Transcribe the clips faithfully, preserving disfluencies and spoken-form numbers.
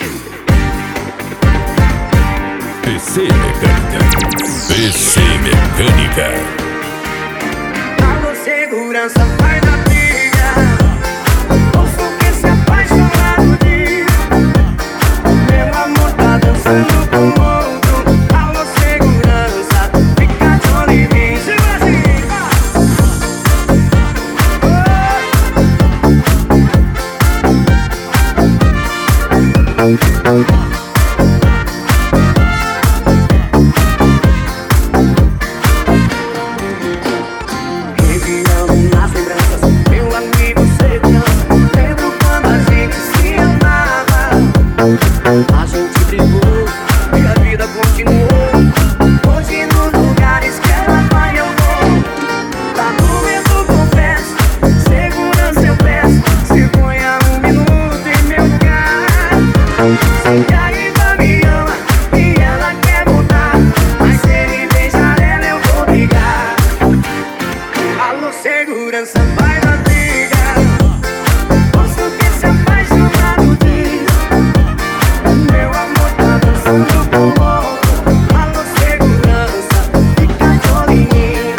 P C Mecânica. P C Mecânica. Alô, segurança, vai na briga. Ouço que se apaixonado diz. Meu amor tá dançando com outro. Alô, segurança, fica de olho em mim. Segura assim, vai. A gente brigou e a vida continuou. Hoje nos lugares que ela vai eu vou. Tá doendo, confesso, segurança eu peço. Se ponha um minuto em meu lugar. Sei que ainda me ama e ela quer voltar, mas se ele beijar ela eu vou brigar. Alô, segurança, vai na briga. Posso que se apaixonado diz. Meu amor tá dançando com outro. Alô, segurança, fica de olho em mim.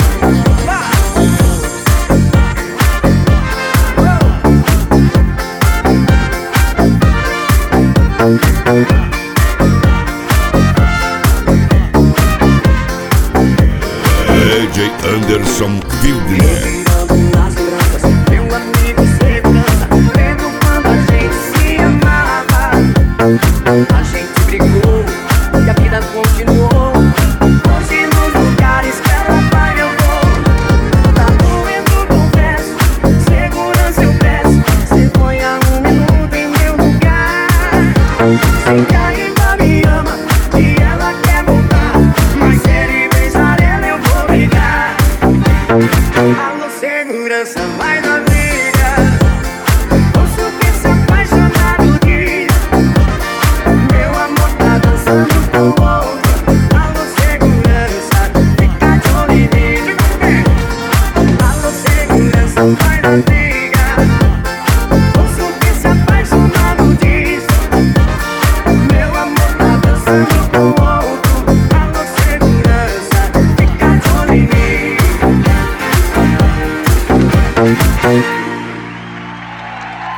D J Anderson Wildner. Nas lembranças, meu amigo segurança. Lembro quando a gente se amava. A gente brigou e a vida continuou. Hoje nos lugares que ela vai eu vou. Tá doendo, confesso, segurança eu peço. Se ponha um minuto em meu lugar. Sei que ainda me ama e ela quer voltar, mas se ele beijar ela eu vou brigar. Alô, segurança, vai na briga. Ouço que se apaixonado diz. Meu amor tá dançando com outro. Alô, segurança, fica de olho em mim. Alô, segurança, vai na briga. Ouço que se apaixonado diz. Meu amor tá dançando com outro.